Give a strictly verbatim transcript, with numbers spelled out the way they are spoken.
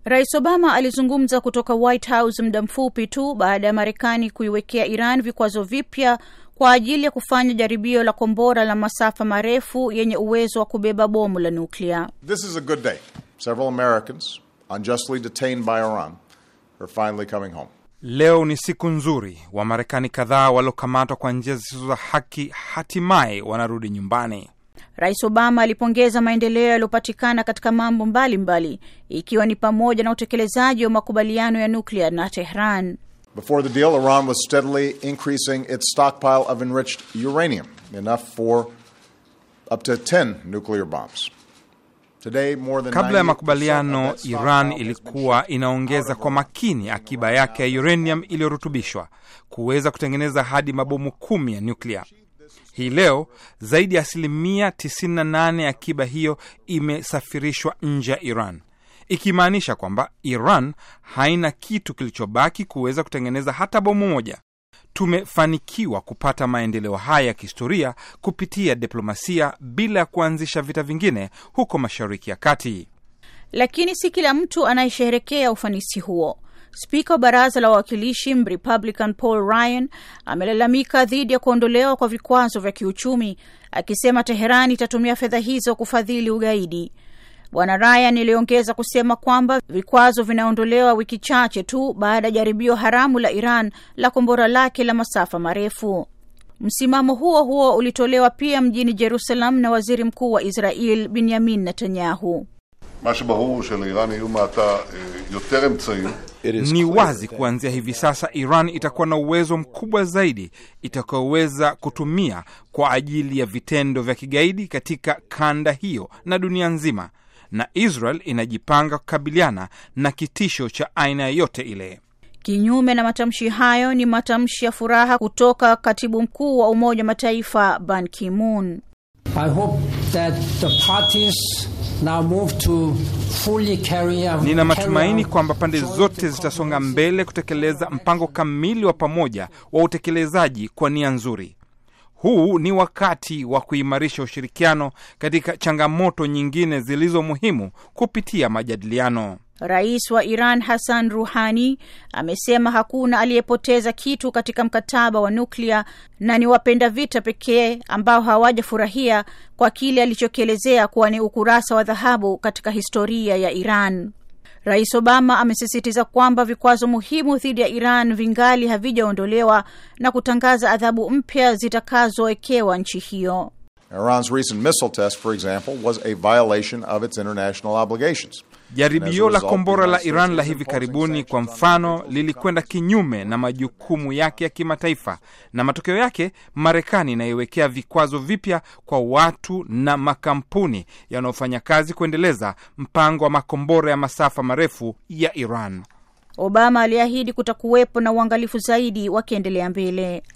Rais Obama alizungumza kutoka White House muda mfupi tu baada ya Marekani kuiwekea Iran vikwazo vipya kwa ajili ya kufanya jaribio la kombora la masafa marefu yenye uwezo wa kubeba bomu la nuklia. This is a good day. Several Americans unjustly detained by Iran are finally coming home. Leo ni siku nzuri. Wa Marekani kadhaa waliokamatwa kwa njia zisizo za haki hatimaye wanarudi nyumbani. Rais Obama alipongeza maendeleo yaliyopatikana katika mambo mbalimbali, ikiwa ni pamoja na utekelezaji wa makubaliano ya nuklia na Tehran. Before the deal, Iran was steadily increasing its stockpile of enriched uranium, enough for up to ten nuclear bombs. Today, more than Kabla ya makubaliano, Iran ilikuwa inaongeza kwa makini akiba yake ya uranium iliyorutubishwa kuweza kutengeneza hadi mabomu kumi ya nuklia. Hii leo zaidi ya asilimia tisini na nane ya akiba hiyo imesafirishwa nje ya Iran, ikimaanisha kwamba Iran haina kitu kilichobaki kuweza kutengeneza hata bomu moja. Tumefanikiwa kupata maendeleo haya ya kihistoria kupitia diplomasia bila ya kuanzisha vita vingine huko Mashariki ya Kati. Lakini si kila mtu anayesherehekea ufanisi huo. Spika wa Baraza la Wawakilishi Republican Paul Ryan amelalamika dhidi ya kuondolewa kwa vikwazo vya kiuchumi, akisema Teherani itatumia fedha hizo kufadhili ugaidi. Bwana Ryan aliongeza kusema kwamba vikwazo vinaondolewa wiki chache tu baada ya jaribio haramu la Iran la kombora lake la masafa marefu. Msimamo huo huo ulitolewa pia mjini Jerusalem na Waziri Mkuu wa Israel Benjamin Netanyahu. Ni wazi kuanzia hivi sasa Iran itakuwa na uwezo mkubwa zaidi itakayoweza kutumia kwa ajili ya vitendo vya kigaidi katika kanda hiyo na dunia nzima, na Israel inajipanga kukabiliana na kitisho cha aina yote ile. Kinyume na matamshi hayo ni matamshi ya furaha kutoka Katibu Mkuu wa Umoja wa Mataifa Ban Ki-moon. I hope that the parties now move to fully carry out. Nina matumaini kwamba pande zote zitasonga mbele kutekeleza mpango kamili wa pamoja wa utekelezaji kwa nia nzuri. Huu ni wakati wa kuimarisha ushirikiano katika changamoto nyingine zilizo muhimu kupitia majadiliano. Rais wa Iran Hassan Rouhani amesema hakuna aliyepoteza kitu katika mkataba wa nuklia na ni wapenda vita pekee ambao hawajafurahia kwa kile alichokielezea kuwa ni ukurasa wa dhahabu katika historia ya Iran. Rais Obama amesisitiza kwamba vikwazo muhimu dhidi ya Iran vingali havijaondolewa na kutangaza adhabu mpya zitakazowekewa nchi hiyo. Iran's recent missile test, for example, was a violation of its international obligations. Jaribio la kombora la Iran la hivi karibuni, kwa mfano, lilikwenda kinyume na majukumu yake ya kimataifa, na matokeo yake Marekani inaiwekea vikwazo vipya kwa watu na makampuni yanayofanya kazi kuendeleza mpango wa makombora ya masafa marefu ya Iran. Obama aliahidi kutakuwepo na uangalifu zaidi wakiendelea mbele.